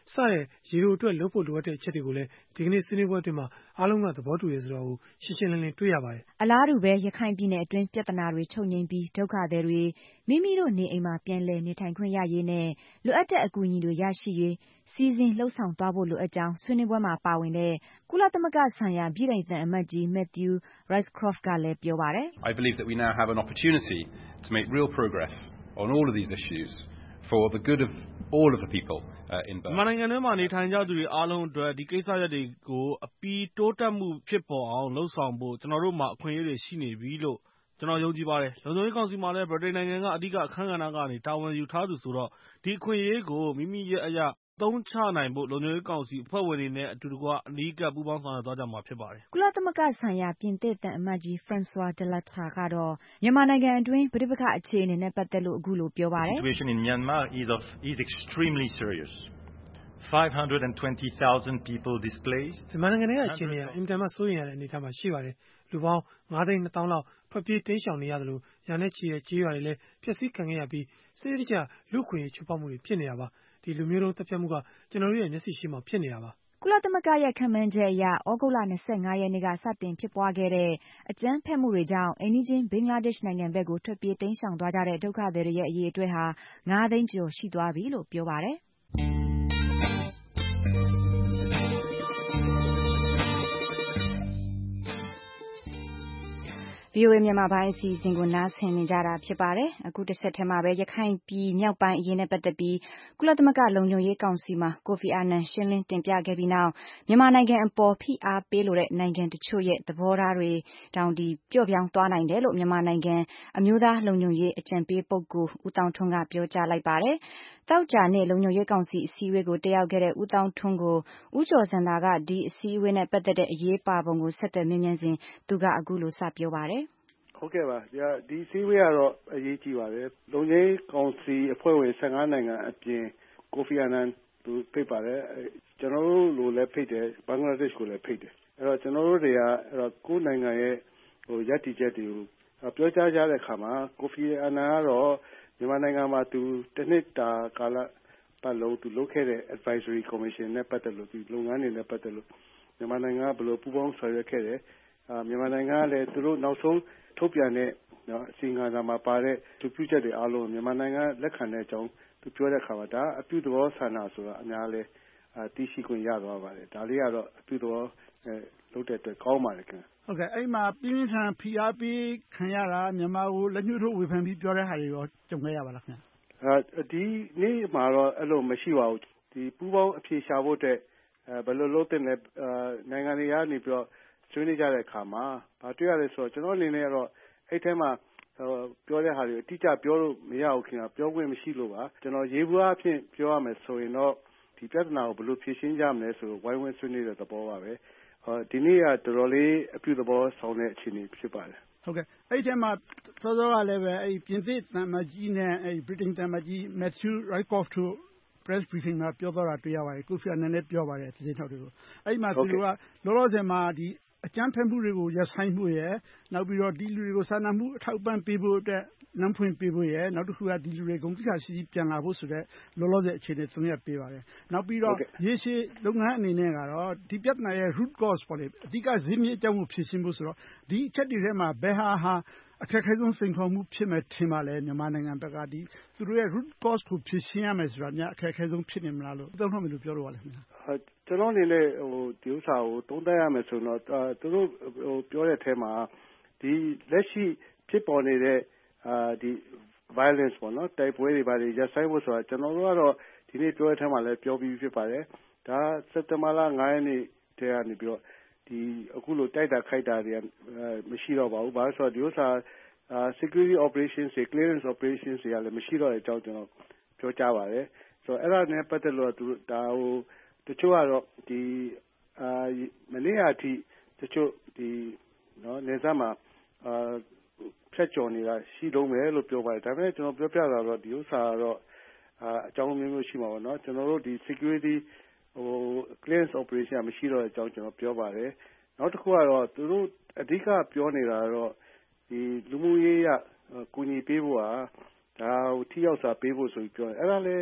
စတဲ့ရေတိုအတွက်လုပ်ဖို့လိုအပ်တဲ့အချက်တွေကိုလည်းဒီကနေ့ဆွေးနွေးပွဲအတွင်းမှာအားလုံးကသဘောတူရဲဆိုတာကိုရှင်းရှင်းလင်းလင်းတွေ့ရပါတယ်။အလားတူပဲရခိုင်ပြည်နယ်အတွင်းပြဿနာတွေချုပ်ငြိမ်းပြီးဒုက္ခသည်တွေမိမိတို့နေအိမ်မှာပြန်လည်နေထိုင်ခွင့်ရရေးနဲ့လိုအပ်တဲ့အကူအညီတွေရရှိရေးစီစဉ်လှုပ်ဆောင်သွားဖို့လိုအပ်ကြောင်းဆွေးနွေးပွဲမှာပါဝင်တဲ့ကုလသမဂ္ဂဆိုင်ရာပြည်ထောင်စုအမတ်ကြီး Matthew Rice-Croft ကလည်းပြောပါတယ်။ I believe that we now have an opportunity to make real progress on all of these issues for the good of all of the people uh, in Burma. မြန်မာနိုင်ငံထဲမှာနေထိုင်ကြသူတွေအားလုံးအတွက်ဒီကိစ္စရပ်တွေကိုအပီးတိုးတက်မှုဖြစ်ပေါ်အောင်လှုပ်ဆောင်ဖို့ကျွန်တော်တို့မှာအခွင့်အရေးတွေရှိနေပြီလို့ကျွန်တော်ယုံကြည်ပါတယ်။လုံခြုံရေးကောင်စီမှာလည်းဗြိတိန်နိုင်ငံကအဓိကအခမ်းကဏ္ဍကနေတာဝန်ယူထားသူဆိုတော့ဒီအခွင့်အရေးကိုမိမိရဲ့အရာသုံးချနိုင်ဖို့လုံခြုံရေးကောင်စီအဖွဲ့ဝင်တွေနဲ့အတူတကွအနီးကပ်ပူးပေါင်းဆောင်ရွက်သွားကြမှာဖြစ်ပါတယ်။ကုလသမဂ္ဂဆိုင်ရာပြင်သစ်သံအမတ်ကြီး Francois Delattre ကတော့မြန်မာနိုင်ငံအတွင်းပဋိပက္ခအခြေအနေနဲ့ပတ်သက်လို့အခုလိုပြောပါတယ်။ The situation in Myanmar is of is extremely serious. five hundred twenty thousand people displaced. မြန်မာနိုင်ငံရဲ့အခြေအနေကအင်တာမတ်စိုးရိမ်ရတဲ့အနေအထားမှာရှိပါတယ်။လူပေါင်းငါးသိန်းနှစ်သောင်းလောက်ထွက်ပြေးတိမ်းရှောင်နေရတယ်လို့ညာနဲ့ချီတဲ့ကြေးရွာတွေလည်းဖျက်ဆီးခံခဲ့ရပြီးစနစ်တကျလူခွင့်ရေးချိုးဖောက်မှုတွေဖြစ်နေတာပါ။ဒီလူမျိုးတုံးတပ်ဖြတ်မှုကကျွန်တော်တို့ရဲ့မျက်စိရှိမှဖြစ်နေတာပါ။ကုလသမဂ္ဂရဲ့ခန့်မှန်းချက်အရဩဂုတ်လ၂၅ရက်နေ့ကစတင်ဖြစ်ပွားခဲ့တဲ့အကြမ်းဖက်မှုတွေကြောင့်အိမ်နီးချင်းဘင်္ဂလားဒေ့ရှ်နိုင်ငံဘက်ကိုထွက်ပြေးတိမ်းရှောင်သွားကြတဲ့ဒုက္ခသည်တွေရဲ့အရေးအတွက်ဟာငါးသိန်းကျော်ရှိသွားပြီလို့ပြောပါတယ်။ဗွီအိုအေမြန်မာပိုင်းအစီအစဉ်ကိုနားဆင်နေကြတာဖြစ်ပါတယ်။အခုတစ်ဆက်တည်းမှာပဲရခိုင်ပြည်မြောက်ပိုင်းအရေးနဲ့ပတ်သက်ပြီးကုလသမဂ္ဂလုံခြုံရေးကောင်စီမှာကိုဖီအာနန်ရှင်းလင်းတင်ပြခဲ့ပြီးနောက်မြန်မာနိုင်ငံအပေါ်ဖိအားပေးလိုတဲ့နိုင်ငံတချို့ရဲ့သဘောထားတွေတောင်ဒီပျော့ပြောင်းသွားနိုင်တယ်လို့မြန်မာနိုင်ငံအမျိုးသားလုံခြုံရေးအကြံပေးပုဂ္ဂိုလ်ဦးသောင်းထွန်းကပြောကြားလိုက်ပါတယ်။သောကြာနေ့လုံခြုံရေးကောင်စီအစည်းအဝေးကိုတက်ရောက်ခဲ့တဲ့ဦးသောင်းထွန်းကိုဦးကျော်ဇံသာကဒီအစည်းအဝေးနဲ့ပတ်သက်တဲ့အရေးပါပုံကိုဆက်သွယ်မေးမြန်းစဉ်သူကအခုလိုစပြောပါတယ်။ဟုတ်ကဲ့ပါဒီစည်းဝေးကတော့အရေးကြီးပါတယ်လုံခြုံရေးကောင်စီအဖွဲ့ဝင်၁၅နိုင်ငံအပြင်ကိုဖီအာနန်သူဖိတ်ပါတယ်ကျွန်တော်တို့လိုလည်းဖိတ်တယ်ဘင်္ဂလားဒေ့ရှ်ကိုလည်းဖိတ်တယ်အဲ့တော့ကျွန်တော်တို့တွေကအဲ့တော့ကိုယ်နိုင်ငံရဲ့ဟိုရည်တည်ချက်တွေကိုပြောကြားကြတဲ့အခါမှာကိုဖီအာနန်ကတော့မြန်မာနိုင်ငံမှာသူတစ်နှစ်တာကာလပတ်လုံးသူလုပ်ခဲ့တဲ့ advisory commission နဲ့ပတ်သက်လို့ဒီလုပ်ငန်းတွေနဲ့ပတ်သက်လို့မြန်မာနိုင်ငံကဘယ်လိုပူးပေါင်းဆောင်ရွက်ခဲ့တယ်အာမြန်မာနိုင်ငံကလည်းသူတို့နောက်ဆုံးထုတ်ပြန်တဲ့နော်အစီအငါစာမှာပါတဲ့သူပြုချက်တွေအားလုံးမြန်မာနိုင်ငံလက်ခံတဲ့အကြောင်းသူပြောတဲ့အခါမှာဒါအပြုသဘောဆန္ဒဆိုတာအများလဲအာသိရှိခွင့်ရသွားပါတယ်ဒါလေးကတော့အပြုသဘောအဲလုပ်တဲ့အတွက်ကောင်းပါတယ်ခင်ဗျဟုတ်ကဲ့အဲ့မှာပြင်းပြင်းထန်ဖိအားပေးခံရတာမြန်မာကိုလက်ညှိုးထိုးဝေဖန်ပြီးပြောတဲ့ဟာတွေရောကြုံခဲ့ရပါလားခင်ဗျအာဒီနေ့မှာတော့အဲ့လိုမရှိပါဘူးဒီပူပေါင်းအဖြေရှာဖို့အတွက်အဲဘယ်လိုလုပ်တဲ့လဲအာနိုင်ငံတွေကနေပြီးတော့ဆွေးနွေးကြတဲ့အခါမှာဘာတွေ့ရလဲဆိုတော့ကျွန်တော်အနေနဲ့ကတော့အဲ့ထဲမှာပြောတဲ့ဟာတွေအတိအကျပြောလို့မရဘူးခင်ဗျာပြောခွင့်မရှိလို့ပါကျွန်တော်ရေးဘူးအဖြစ်ပြောရမယ်ဆိုရင်တော့ဒီပြဿနာကိုဘယ်လိုဖြေရှင်းကြမလဲဆိုဝိုင်းဝန်းဆွေးနွေးတဲ့သဘောပါပဲဟောဒီနေ့ကတော်တော်လေးအပြုသဘောဆောင်တဲ့အခြေအနေဖြစ်ပါတယ်ဟုတ်ကဲ့အဲ့ထဲမှာစောစောကလည်းပဲအဲ့ပြင်သစ်သံမကြီးနဲ့အဲ့ဗြိတိန်သံမကြီး Matthew Rice-Croft တို့ press briefing မှာပြောသွားတာတွေ့ရပါတယ်ကိုဖီအာနန်လည်းပြောပါတယ်သတင်းထောက်တွေကိုအဲ့မှာသူတို့ကလောလောဆယ်မှာဒီအကြမ်းဖက်မှုတွေကိုရပ်ဆိုင်းမှုရယ်နောက်ပြီးတော့ဒီလူတွေကိုစာနာမှုအထောက်အပံ့ပေးဖို့အတွက်လမ်းဖွင့်ပေးဖို့ရယ်နောက်တစ်ခုကဒီလူတွေဂုဏ်သိက္ခာရှိရှိပြန်လာဖို့ဆိုတဲ့လောလောဆယ်အခြေအနေသုံးရပ်ပေးပါတယ်နောက်ပြီးတော့ရေရှည်လုပ်ငန်းအနေနဲ့ကတော့ဒီပြဿနာရဲ့ root cause ပေါ့လေအဓိကဇစ်မြစ်အကြောင်းကိုဖြေရှင်းဖို့ဆိုတော့ဒီအချက်တွေထဲမှာဘယ်ဟာဟာအခက်အခဲဆုံးစိန်ခေါ်မှုဖြစ်မယ်ထင်ပါလဲမြန်မာနိုင်ငံဘက်ကဒီသူတို့ရဲ့ root cause ကိုဖြေရှင်းရမယ်ဆိုတာများအခက်အခဲဆုံးဖြစ်နေမလားလို့သုံးနှုတ်မယ်လို့ပြောလို့ပါလဲခင်ဗျာကျွန်တော်အနေနဲ့ဟိုဒီဥစ္စာကိုသုံးသပ်ရမယ်ဆိုတော့သူတို့ဟိုပြောတဲ့အထဲမှာဒီလက်ရှိဖြစ်ပေါ်နေတဲ့အာဒီ violence ပေါ့နော်တိုက်ပွဲတွေပါတွေရပ်ဆိုင်းဖို့ဆိုတာကျွန်တော်တို့ကတော့ဒီနေ့ပြောတဲ့အထဲမှာလည်းပြောပြီးဖြစ်ပါတယ်ဒါစက်တဘာလ၅ရက်နေ့တည်းကနေပြီးတော့ဒီအခုလိုတိုက်တာခိုက်တာတွေမရှိတော့ပါဘူးဘာလို့ဆိုတော့ဒီဥစ္စာအာ security operations တွေ clearance operations တွေကလည်းမရှိတော့တဲ့အကြောင်းကျွန်တော်ပြောကြားပါတယ်ဆိုတော့အဲ့ဒါနဲ့ပတ်သက်လို့သူဒါဟိုတချို့ကတော့ဒီအာမနေ့ကအထိတချို့ဒီနော်နေစားမှာအာဖြတ်ကျော်နေတာရှိတော့မယ်လို့ပြောပါတယ်ဒါပေမဲ့ကျွန်တော်ပြောပြတာတော့ဒီဥစ္စာကတော့အာအကြောင်းမျိုးမျိုးရှိမှာပေါ့နော်ကျွန်တော်တို့ဒီ security ဟို clearance operation မရှိတော့တဲ့အကြောင်းကျွန်တော်ပြောပါတယ်နောက်တစ်ခုကတော့သူတို့အဓိကပြောနေတာကတော့ဒီလူမှုရေးရကူညီပေးဖို့ဟာဒါဟိုထိရောက်စွာပေးဖို့ဆိုပြီးပြောတယ်အဲ့ဒါလည်းဟ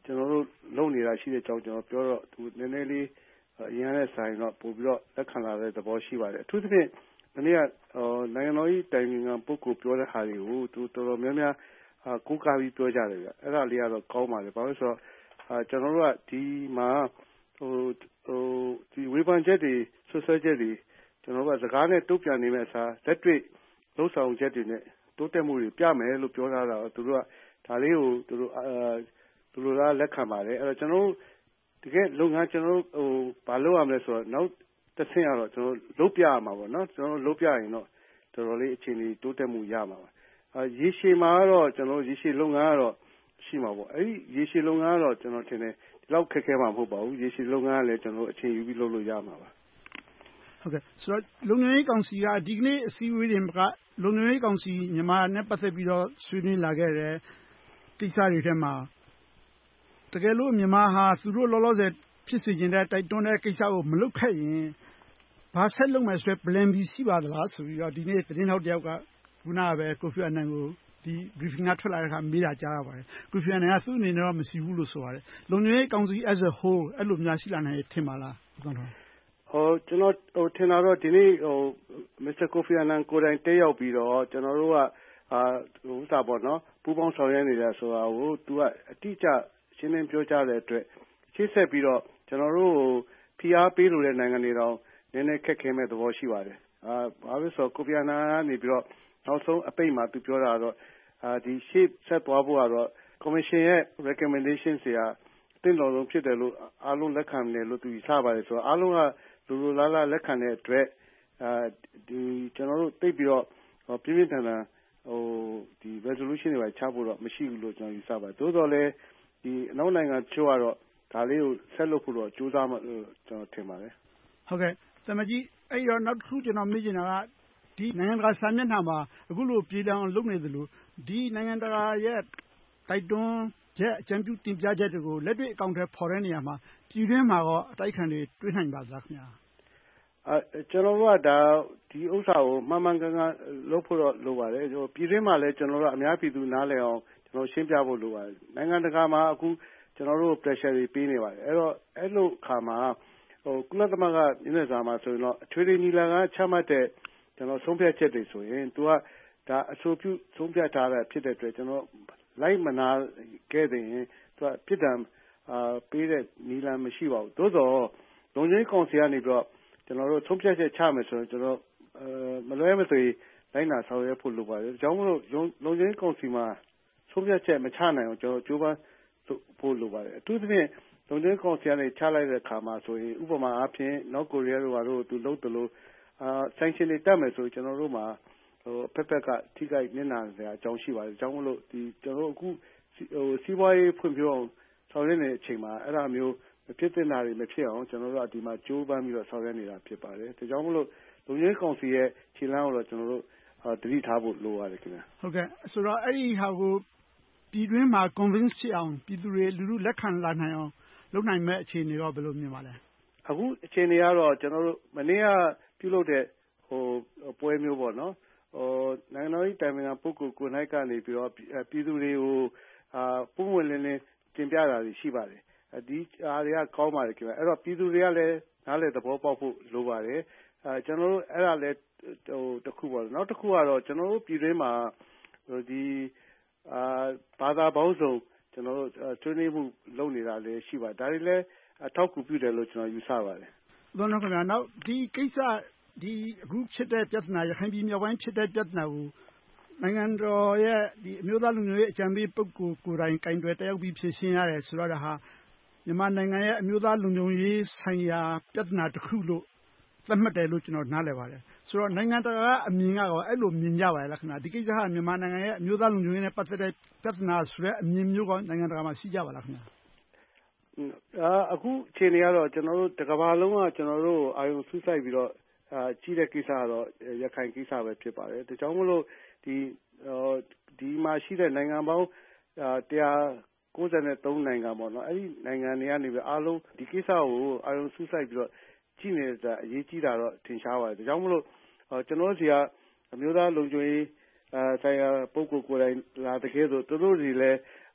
ကျွန်တော်တို့လုပ်နေတာရှိတဲ့အကြောင်းကျွန်တော်ပြောတော့သူနည်းနည်းလေးအရင်ကဆိုင်တော့ပို့ပြီးတော့လက်ခံလာတဲ့သဘောရှိပါတယ်အထူးသဖြင့်ဒီနေ့ကနိုင်ငံတော်ကြီးတိုင်ပင်ခံပုဂ္ဂိုလ်ပြောတဲ့ဟာတွေကိုသူတော်တော်များများကိုးကားပြီးပြောကြတယ်ဗျအဲ့ဒါလေးကတော့ကောင်းပါတယ်ဘာလို့ဆိုတော့ကျွန်တော်တို့ကဒီမှာဟိုဟိုဒီဝေဖန်ချက်တွေဆွဆွဲချက်တွေကျွန်တော်တို့ကစကားနဲ့တုံ့ပြန်နေမဲ့အစားလက်တွေ့လှုပ်ဆောင်ချက်တွေနဲ့တိုးတက်မှုတွေပြမယ်လို့ပြောထားတာသူတို့ကဒါလေးကိုသူတို့အာသူတို့ကလက်ခံပါတယ်အဲ့တော့ကျွန်တော်တို့တကယ်လုပ်ငန်းကျွန်တော်တို့ဟိုဘာလုပ်ရမလဲဆိုတော့နောက်တစ်ဆင့်ကတော့ကျွန်တော်လုပ်ပြရမှာပေါ့နော်ကျွန်တော်လုပ်ပြရင်တော့တော်တော်လေးအခြေအနေတိုးတက်မှုရမှာပါအာရေရှည်မှာတော့ကျွန်တော်ရေရှည်လုပ်ငန်းကတော့ရှိမှာပေါ့အဲ့ဒီရေရှည်လုပ်ငန်းကတော့ကျွန်တော်ထင်တယ်ဒီလောက်ခက်ခဲမှာမဟုတ်ပါဘူးရေရှည်လုပ်ငန်းကလည်းကျွန်တော်အချိန်ယူပြီးလုပ်လို့ရမှာပါဟုတ်ကဲ့ဆိုတော့လုံခြုံရေးကောင်စီကဒီကနေ့အစည်းအဝေးတွေကလုံခြုံရေးကောင်စီမြန်မာနဲ့ပတ်သက်ပြီးတော့ဆွေးနွေးလာခဲ့တဲ့ကိစ္စတွေထဲမှာတကယ်လို့မြန်မာဟာသူတို့လောလောဆယ်ဖြစ်စေခြင်းတဲ့တိုက်တွန်းတဲ့ကိစ္စကိုမလုပ်ခဲ့ရင်ဘာဆက်လုပ်မယ်ဆိုတဲ့ plan B ရှိပါသလားဆိုပြီးတော့ဒီနေ့သတင်းထောက်တယောက်ကခုနကပဲကိုဖီအာနန်ကိုဒီ briefing ကထွက်လာတဲ့အခါမေးတာကြားရပါတယ်ကိုဖီအာနန်ကသူ့အနေနဲ့တော့မရှိဘူးလို့ဆိုပါတယ်လုံခြုံရေးကောင်စီ as a whole အဲ့လိုများရှိလာနိုင်ထင်ပါလားဟုတ်တော့ဟိုကျွန်တော်ဟိုထင်တာတော့ဒီနေ့ဟို Mr. Kofi Annan ကိုယ်တိုင်တက်ရောက်ပြီးတော့ကျွန်တော်တို့ကအာဟိုဥစားပေါ့နော်ပူပေါင်းဆောင်ရွက်နေတာဆိုတာကိုသူကအတိအကျရှင်းလင်းပြောကြားတဲ့အတွက်ရှင်းဆက်ပြီးတော့ကျွန်တော်တို့ဖိအားပေးလို့တဲ့နိုင်ငံတွေတော့နည်းနည်းခက်ခဲမဲ့သဘောရှိပါတယ်အာဘာလို့ဆိုကိုဖီအာနန်ကနေပြီးတော့နောက်ဆုံးအပိတ်မှာသူပြောတာတော့အာဒီရှေ့ဆက်သွားဖို့ကတော့ commission ရဲ့ recommendation တွေဟာတင်တော်လုံးဖြစ်တယ်လို့အားလုံးလက်ခံတယ်လို့သူယူဆပါတယ်ဆိုတော့အားလုံးကလူလူလားလားလက်ခံတဲ့အတွက်အာဒီကျွန်တော်တို့သိပြီးတော့ပြင်းပြင်းထန်ထန်ဟိုဒီ resolution တွေပါချဖို့တော့မရှိဘူးလို့ကျွန်တော်ယူဆပါတယ်သို့တော်လည်းဒီအနောက်နိုင်ငံချို့ကတော့ဒါလေးကိုဆက်လုပ်ဖို့တော့ကြိုးစားမှလို့ကျွန်တော်ထင်ပါတယ်ဟုတ်ကဲ့တမကြီးအဲ့တော့နောက်တစ်ခုကျွန်တော်မေးချင်တာကဒီနိုင်ငံတကာစာမျက်နှာမှာအခုလိုပြည်ထောင်လုပ်နေသလိုဒီနိုင်ငံတကာရဲ့တိုက်တွန်းချက်အကြံပြုတင်ပြချက်တွေကိုလက်တွေ့အကောင့်ထဲပေါ်တဲ့နေရာမှာပြည်တွင်းမှာတော့အတိုက်ခံတွေတွေးနိုင်ပါသလားခင်ဗျာအဲကျွန်တော်တို့ကဒါဒီဥစ္စာကိုမှန်မှန်ကန်ကန်လုပ်ဖို့တော့လိုပါတယ်ကျွန်တော်ပြည်တွင်းမှာလည်းကျွန်တော်တို့အများပြည်သူနားလည်အောင်ကျွန်တော်ရှင်းပြဖို့လိုပါတယ်နိုင်ငံတကာမှာအခုကျွန်တော်တို့ pressure တွေပေးနေပါတယ်အဲ့တော့အဲ့လိုအခါမှာဟိုကုလသမဂ္ဂညီလာခံမှာဆိုရင်တော့အထွေထွေညီလာခံချမှတ်တဲ့ကျွန်တော်ဆုံးဖြတ်ချက်တွေဆိုရင်သူကဒါအဆိုပြုဆုံးဖြတ်ထားတာဖြစ်တဲ့အတွက်ကျွန်တော်လိုက်မနာခဲ့တဲ့ရင်သူကပြစ်ဒဏ်အာပေးတဲ့ညီလာမရှိပါဘူးသို့တော့လုံခြုံရေးကောင်စီကနေပြီးတော့ကျွန်တော်တို့ဆုံးဖြတ်ချက်ချမယ်ဆိုရင်ကျွန်တော်အဲမလွဲမသွေလိုက်နာဆောင်ရွက်ဖို့လိုပါတယ်ဒါကြောင့်မို့လို့လုံခြုံရေးကောင်စီမှာဆုံးဖြတ်ချက်မချနိုင်အောင်ကျွန်တော်ကြိုးပမ်းဖို့လိုပါတယ်အထူးသဖြင့်လုံခြုံရေးကောင်စီကနေချလိုက်တဲ့အခါမှာဆိုရင်ဥပမာအားဖြင့်နောက်ကိုရီးယားတို့ကတော့သူလုပ်တယ်လို့အာ sanction တွေတက်မယ်ဆိုကျွန်တော်တို့မှာဟိုဖက်ဖက်ကထိခိုက်နစ်နာစရာအကြောင်းရှိပါတယ်။ဒါကြောင့်မို့လို့ဒီကျွန်တော်တို့အခုဟိုစီးပွားရေးဖွံ့ဖြိုးအောင်ဆောင်ရွက်နေတဲ့အချိန်မှာအဲ့ဒါမျိုးမဖြစ်သင့်တာတွေမဖြစ်အောင်ကျွန်တော်တို့ကဒီမှာကြိုးပမ်းပြီးတော့ဆောင်ရွက်နေတာဖြစ်ပါတယ်။ဒါကြောင့်မို့လို့လုံခြုံရေးကောင်စီရဲ့ခြေလှမ်းကိုတော့ကျွန်တော်တို့သတိထားဖို့လိုပါတယ်ခင်ဗျာ။ဟုတ်ကဲ့ဆိုတော့အဲ့ဒီဟာကိုပြည်တွင်းမှာ convince ဖြစ်အောင်ပြည်သူတွေလူလူလက်ခံလာနိုင်အောင်လုပ်နိုင်မဲ့အခြေအနေတော့ဘယ်လိုမြင်ပါလဲ။အခုအခြေအနေကတော့ကျွန်တော်တို့မနေ့ကပြုလုပ်တဲ့ဟိုပွဲမျိုးပေါ့နော်ဟိုနိုင်ငံတော်တိုင်ပင်ခံပုဂ္ဂိုလ်ကိုယ်၌ကနေပြီးတော့ပြည်သူတွေကိုအာပုံဝင်လင်းလင်းတင်ပြတာရှိပါတယ်ဒီအားတွေကကောင်းပါတယ်ခင်ဗျအဲ့တော့ပြည်သူတွေကလည်းနားလည်သဘောပေါက်ဖို့လိုပါတယ်အဲကျွန်တော်တို့အဲ့ဒါလည်းဟိုတစ်ခုပေါ့နောက်တစ်ခုကတော့ကျွန်တော်တို့ပြည်တွင်းမှာဒီအာဘာသာပေါင်းစုံကျွန်တော်တို့ဆွေးနွေးမှုလုပ်နေတာလည်းရှိပါတယ်ဒါတွေလည်းအထောက်အကူပြုတယ်လို့ကျွန်တော်ယူဆပါတယ်ဘုန်းတော်ခင်ဗျာနောက်ဒီကိစ္စဒီအခုဖြစ်တဲ့ပြဿနာရခိုင်ပြည်မြောက်ပိုင်းဖြစ်တဲ့ပြဿနာကိုနိုင်ငံတော်ရဲ့ဒီအမျိုးသားလူမျိုးရေးအကြံပေးပုဂ္ဂိုလ်ကိုယ်တိုင်ကင်တွယ်တက်ရောက်ပြီးဖြေရှင်းရတယ်ဆိုတော့ဒါဟာမြန်မာနိုင်ငံရဲ့အမျိုးသားလူမျိုးရေးဆိုင်ရာပြဿနာတစ်ခုလို့သတ်မှတ်တယ်လို့ကျွန်တော်နားလည်ပါတယ်ဆိုတော့နိုင်ငံတကာကအမြင်ကတော့အဲ့လိုမြင်ကြပါရဲ့လားခင်ဗျာဒီကိစ္စဟာမြန်မာနိုင်ငံရဲ့အမျိုးသားလူမျိုးရေးနဲ့ပတ်သက်တဲ့ပြဿနာဆိုတဲ့အမြင်မျိုးကနိုင်ငံတကာမှာရှိကြပါလားခင်ဗျာအာအခုအခြေအနေကတော့ကျွန်တော်တို့တစ်ကမ္ဘာလုံးကကျွန်တော်တို့အာရုံစူးစိုက်ပြီးတော့အာကြီးတဲ့ကိစ္စကတော့ရခိုင်ကိစ္စပဲဖြစ်ပါတယ်ဒါကြောင့်မို့လို့ဒီဒီမှာရှိတဲ့နိုင်ငံပေါင်းအာတစ်ကိုးဆယ်သုံးနိုင်ငံပေါ့နော်အဲ့ဒီနိုင်ငံတွေကနေပြီးအားလုံးဒီကိစ္စကိုအာရုံစူးစိုက်ပြီးတော့ကြည့်နေတဲ့အရေးကြီးတာတော့ထင်ရှားပါတယ်ဒါကြောင့်မို့လို့ကျွန်တော်တို့စီကအမျိုးသားလုံခြုံရေးအာဆိုင်ရာပုဂ္ဂိုလ်ကိုယ်တိုင်လာတကယ်ဆိုသူတို့တွေလည်း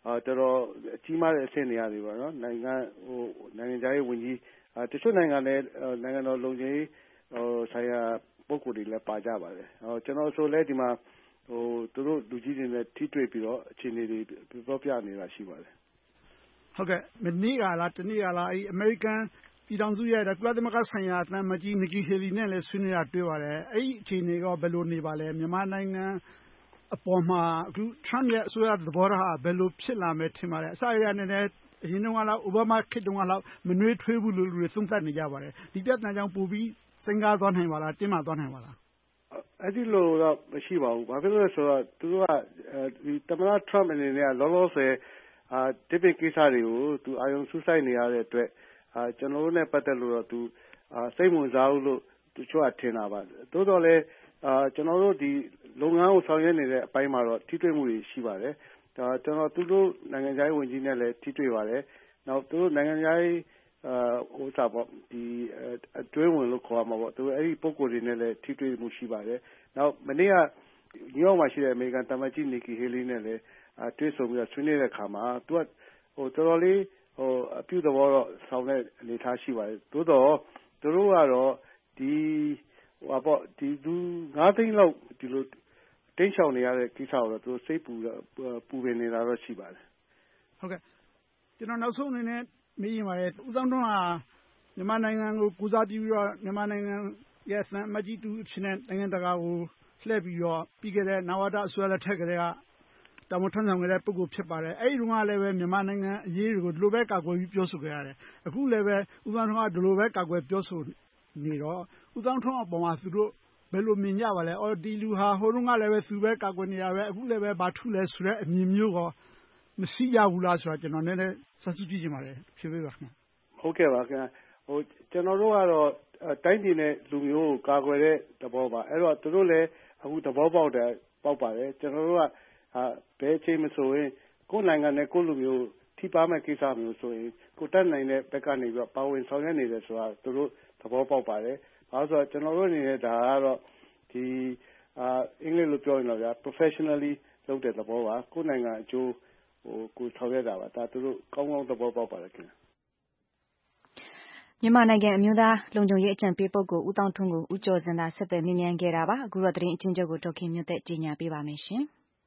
တော်တော်ကြီးမားတဲ့အဆင့်နေရာတွေပါနော်နိုင်ငံဟိုနိုင်ငံခြားရေးဝန်ကြီးတချို့နိုင်ငံလည်းနိုင်ငံတော်လုံခြုံရေးဟိုဆိုင်ရာပုဂ္ဂိုလ်တွေလည်းပါကြပါတယ်ဟိုကျွန်တော်ဆိုလဲဒီမှာဟိုသူတို့လူကြီးတွေနဲ့ထိတွေ့ပြီးတော့အခြေအနေတွေပြောပြနေတာရှိပါတယ်ဟုတ်ကဲ့မနေ့ကလားတနေ့ကလားအဲအမေရိကန်ပြည်ထောင်စုရဲ့ကုလသမဂ္ဂဆိုင်ရာတမန်ကြီးနီကီဟေလီနဲ့လည်းဆွေးနွေးတာတွေ့ပါတယ်အဲ့ဒီအခြေအနေကဘယ်လိုနေပါလဲမြန်မာနိုင်ငံအပေါ်မှာအခု Trump ရဲ့အစိုးရသဘောထားဘယ်လိုဖြစ်လာမယ်ထင်ပါလဲအစအရနဲ့လည်းအရင်တုန်းကလောက်အိုဘားမားခေတ်တုန်းကလောက်မနှွေးထွေးဘူးလို့လူတွေသုံးသပ်နေကြပါတယ်ဒီပြဿနာကြောင့်ပိုပြီးစဉ်းစားသွားနိုင်ပါလားတင်းမာသွားနိုင်ပါလားအဲ့ဒီလိုတော့မရှိပါဘူးဘာဖြစ်လို့လဲဆိုတော့သူတို့ကဒီသမ္မတ Trump အနေနဲ့လောလောဆယ်အာဒီပိကိစ္စတွေကိုသူအာယုံစူးစိုက်နေရတဲ့အတွက်အာကျွန်တော်တို့နဲ့ပတ်သက်လို့တော့သူအာစိတ်ဝင်စားဘူးလို့သူချို့ကထင်တာပါသို့တော်လည်းအာကျွန်တော်တို့ဒီလုပ်ငန်းကိုဆောင်ရွက်နေတဲ့အပိုင်းမှာတော့ထိတွေ့မှုတွေရှိပါတယ်ဒါကျွန်တော်သူတို့နိုင်ငံခြားရေးဝန်ကြီးနဲ့လည်းထိတွေ့ပါတယ်နောက်သူတို့နိုင်ငံခြားရေးအာဟိုစားပေါ့ဒီအတွင်းဝင်လို့ခေါ်မှာပေါ့သူအဲ့ဒီပုံကိုယ်တွေနဲ့လည်းထိတွေ့မှုရှိပါတယ်နောက်မနေ့ကနယူးယောက်မှာရှိတဲ့အမေရိကန်တမန်ကြီးနီကီဟေလီနဲ့လည်းအတွေ့ဆုံပြီးဆွေးနွေးတဲ့အခါမှာသူကဟိုတော်တော်လေးဟိုအပြုသဘောတော့ဆောင်တဲ့အနေအထားရှိပါတယ်သို့တော့သူတို့ကတော့ဒီဟိုပေါ့ဒီသူငါးသိန်းလောက်ဒီလိုတိတ်ချောင်နေရတဲ့ကိစ္စကိုတော့သူစိတ်ပူပူပင်နေတာတော့ရှိပါတယ်ဟုတ်ကဲ့ကျွန်တော်နောက်ဆုံးအနေနဲ့မေးရင်ပါတယ်ဦးသောင်းထွန်းဟာမြန်မာနိုင်ငံကိုကူစားပြီးတော့မြန်မာနိုင်ငံရဲ့စံအမကြီးတူဖြစ်တဲ့နိုင်ငံတကာကိုလှည့်ပြီးတော့ပြီးခဲ့တဲ့နဝတအစိုးရလက်ထက်ကလေးကတာဝန်ထမ်းဆောင်ခဲ့တဲ့ပုဂ္ဂိုလ်ဖြစ်ပါတယ်အဲ့ဒီတုန်းကလည်းပဲမြန်မာနိုင်ငံအရေးတွေကိုဒီလိုပဲကာကွယ်ပြီးပြောဆိုခဲ့ရတယ်အခုလည်းပဲဦးသောင်းထွန်းကဒီလိုပဲကာကွယ်ပြောဆိုနေတော့ဦးသောင်းထွန်းအပေါ်မှာသူတို့ဘယ်လိုမြင်ကြပါလဲအော်ဒီလူဟာဟိုတုန်းကလည်းပဲသူပဲကာကွယ်နေရပဲအခုလည်းပဲဘာထုလဲဆိုတဲ့အမြင်မျိုးကမရှိကြဘူးလားဆိုတော့ကျွန်တော်နည်းနည်းဆက်စုကြည့်ချင်ပါတယ်ဖြေပေးပါခင်ဗျဟုတ်ကဲ့ပါခင်ဗျဟိုကျွန်တော်တို့ကတော့တိုင်းပြည်နဲ့လူမျိုးကိုကာကွယ်တဲ့သဘောပါအဲ့တော့သူတို့လည်းအခုသဘောပေါက်တယ်ပေါက်ပါတယ်ကျွန်တော်တို့ကအာဘယ်ချိန်မဆိုရင်ကိုယ်နိုင်ငံနဲ့ကိုယ်လူမျိုးထိပါမဲ့ကိစ္စမျိုးဆိုရင်ကိုတက်နိုင်တဲ့ဘက်ကနေပြီးတော့ပါဝင်ဆောင်ရွက်နေတယ်ဆိုတာသူတို့သဘောပေါက်ပါတယ်ဘာလို့ဆိုတော့ကျွန်တော်တို့အနေနဲ့ဒါကတော့ဒီအာအင်္ဂလိပ်လိုပြောရင်တော့ဗျာ professionally လုပ်တဲ့သဘောပါကိုယ်နိုင်ငံအကျိုးဟိုကိုဆောင်ရွက်တာပါဒါသူတို့ကောင်းကောင်းသဘောပေါက်ပါတယ်ခင်ဗျမြန်မာနိုင်ငံအမျိုးသားလုံခြုံရေးအကြံပေးပုဂ္ဂိုလ်ဦးသောင်းထွန်းကိုဦးကျော်စင်သာဆက်သွယ်မြင်းမြန်းခဲ့တာပါအခုတော့သတင်းအချင်းချုပ်ကိုဒေါက်ခင်မြို့သက်ကြီးညာပေးပါမယ်ရှင်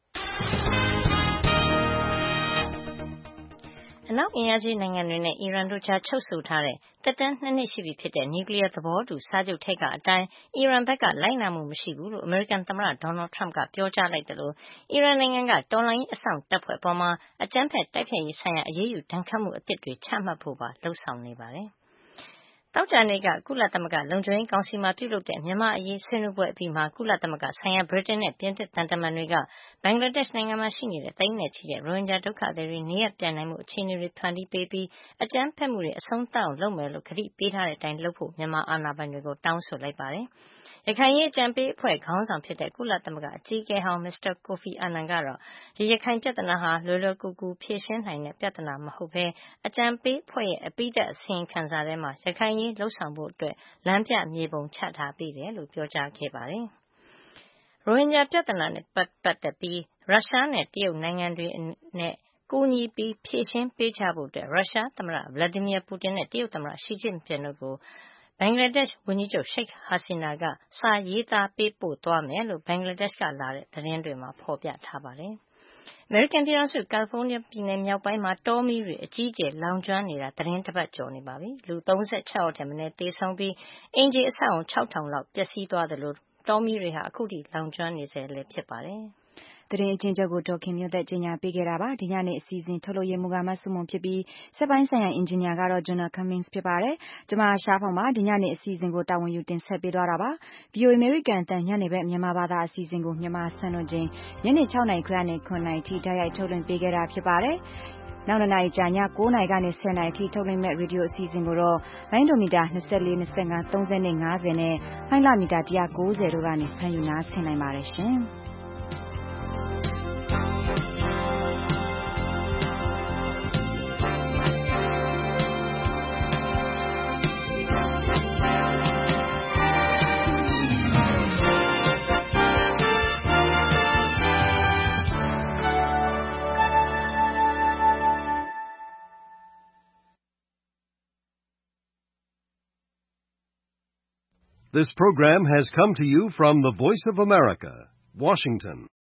အနောက်အင်အားကြီးနိုင်ငံတွေနဲ့အီရန်တို့ကြားချုပ်ဆိုထားတဲ့သက်တမ်းနှစ်နှစ်ရှိပြီဖြစ်တဲ့နျူကလ িয়ার သဘောတူစာချုပ်ထိပ်ကအတိုင်းအီရန်ဘက်ကလိုက်နာမှုမရှိဘူးလို့အမေရိကန်သမ္မတဒေါ်နယ်ထရမ့်ကပြောကြားလိုက်တယ်လို့အီရန်နိုင်ငံကတော်လှန်ရေးအဆောင်တပ်ဖွဲ့ပေါ်မှာအကြမ်းဖက်တိုက်ဖျက်ရေးဆိုင်ရာအရေးယူဒဏ်ခတ်မှုအသစ်တွေချမှတ်ဖို့ပါလှုံ့ဆော်နေပါတယ်တောက်ကြနေ့ကကုလသမဂ္ဂလုံခြုံရေးကောင်စီမှာပြုလုပ်တဲ့မြန်မာအရေးဆွေးနွေးပွဲအပြီးမှာကုလသမဂ္ဂဆိုင်ရာဗြိတိန်နဲ့ပြင်သစ်တန်တမန်တွေကဘင်္ဂလားဒေ့ရှ်နိုင်ငံမှာရှိနေတဲ့သိန်းနဲ့ချီတဲ့ရိုဟင်ဂျာဒုက္ခသည်တွေနေရပ်ပြန်နိုင်မှုအခြေအနေတွေဖန်တီးပေးပြီးအကြမ်းဖက်မှုတွေအဆုံးသတ်အောင်လုပ်မယ်လို့ကတိပေးထားတဲ့အတိုင်းလုပ်ဖို့မြန်မာအာဏာပိုင်တွေကိုတောင်းဆိုလိုက်ပါတယ်။ရခိုင်ရေးအကြံပေးအဖွဲ့ခေါင်းဆောင်ဖြစ်တဲ့ကုလသမဂ္ဂအကြီးအကဲဟောင်းမစ္စတာကိုဖီအာနန်ကတော့ဒီရခိုင်ပြဿနာဟာလွယ်လွယ်ကူကူဖြေရှင်းနိုင်တဲ့ပြဿနာမဟုတ်ဘဲအကြံပေးအဖွဲ့ရဲ့အပိဓာတ်အစီရင်ခံစာထဲမှာရခိုင်ရေးလှုပ်ဆောင်ဖို့အတွက်လမ်းပြမြေပုံချထားပေးတယ်လို့ပြောကြားခဲ့ပါတယ်။ရိုဟင်ဂျာပြဿနာနဲ့ပတ်သက်ပြီးရုရှားနဲ့တရုတ်နိုင်ငံတွေနဲ့ကူညီပြီးဖြေရှင်းပေးကြဖို့အတွက်ရုရှားသမ္မတဗလာဒီမီယာပူတင်နဲ့တရုတ်သမ္မတရှီကျင့်ပင်တို့ကိုဘင်္ဂလားဒေ့ရှ်ဝန်ကြီးချုပ်ရှိတ်ဟာစီနာကစာရေးသားပေးပို့သွားမယ်လို့ဘင်္ဂလားဒေ့ရှ်ကလာတဲ့သတင်းတွေမှာဖော်ပြထားပါတယ်။အမေရိကန်ပြည်ထောင်စုကယ်လီဖိုးနီးယားပြည်နယ်မြောက်ပိုင်းမှာတောမီးတွေအကြီးအကျယ်လောင်ကျွမ်းနေတာသတင်းတစ်ပတ်ကျော်နေပါပြီ။လူသုံးဆယ့်ခြောက်ယောက်ထက်မနည်းသေဆုံးပြီးအင်ဂျီအဆောက်အုံခြောက်ထောင်လောက်ပျက်စီးသွားတယ်လို့တောမီးတွေဟာအခုထိလောင်ကျွမ်းနေဆဲလည်းဖြစ်ပါတယ်။သတင်းအချင်းချုပ်ကိုဒေါက်ခင်မြို့သက်ကြီးညာပေးခဲ့တာပါဒီညနေအစီအစဉ်ထုတ်လုပ်ရေးမူကမဆုမွန်ဖြစ်ပြီးစက်ပိုင်းဆိုင်ရာအင်ဂျင်နီယာကတော့ဂျွန်နာကမ်မင်းစ်ဖြစ်ပါတယ်ကျွန်မရှားဖောင်ပါဒီညနေအစီအစဉ်ကိုတာဝန်ယူတင်ဆက်ပေးသွားတာပါ ဗွီအိုအေ American တန်ညနေဘက်မြန်မာဘာသာအစီအစဉ်ကိုမြန်မာစံတော်ချိန်ညနေ၆နာရီခွဲကနေခုနှစ်နာရီထိတိုက်ရိုက်ထုတ်လွှင့်ပေးခဲ့တာဖြစ်ပါတယ်နောက်နှစ်နာရီကြာည၉နာရီကနေဆယ်နာရီထိထုတ်လွှင့်မဲ့ရေဒီယိုအစီအစဉ်ကိုတော့လိုင်းဒိုမီတာ၂၄ ၂၅ ၃၀နဲ့၅၀နဲ့ဖိုင်လမီတာ၁၉၀တို့ကနေဖမ်းယူနားဆင်နိုင်ပါတယ်ရှင် This program has come to you from the Voice of America, Washington.